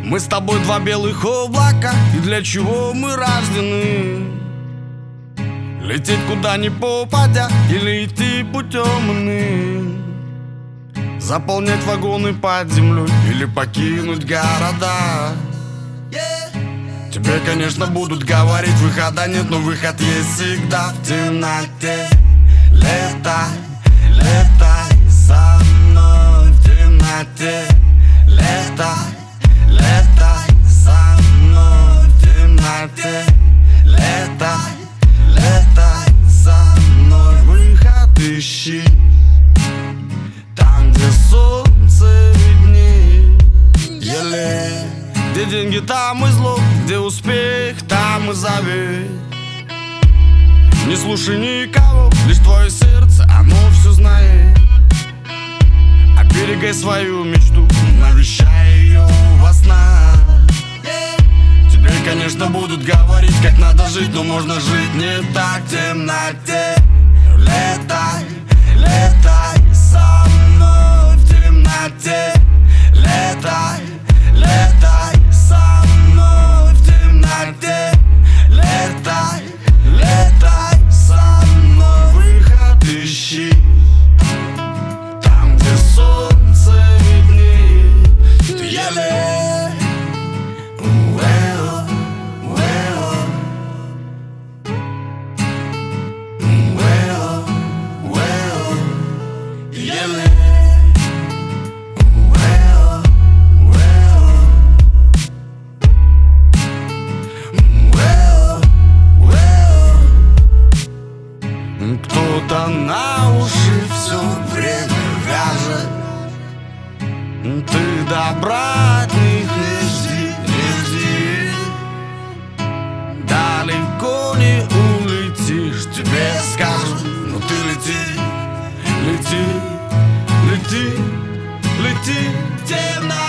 Мы с тобой два белых облака, и для чего мы рождены? Лететь куда ни попадя, или идти путем иным? Заполнять вагоны под землей, или покинуть города? Тебе, конечно, будут говорить, выхода нет, но выход есть всегда в темноте. Летай, летай со мной в темноте. Летай, летай со мной в темноте. Летай, летай со мной, выход ищи там, где солнце виднее. Где деньги, там и зло, где успех, там и завет. Не слушай никого, лишь твое сердце, оно все знает. Оберегай свою мечту, навещай ее во снах. Тебе, конечно, будут говорить, как надо жить, но можно жить не так в темноте. Летай, летай со мной в темноте. Летай, летай со мной в темноте. Летай, летай со мной, выход ищи там, где солнце виднее. Ты еле кто-то на уши все время вяжет. Ты добра от них не жди, не жди. Далеко не улетишь, тебе скажут, но ты лети, лети, лети, лети в темноту.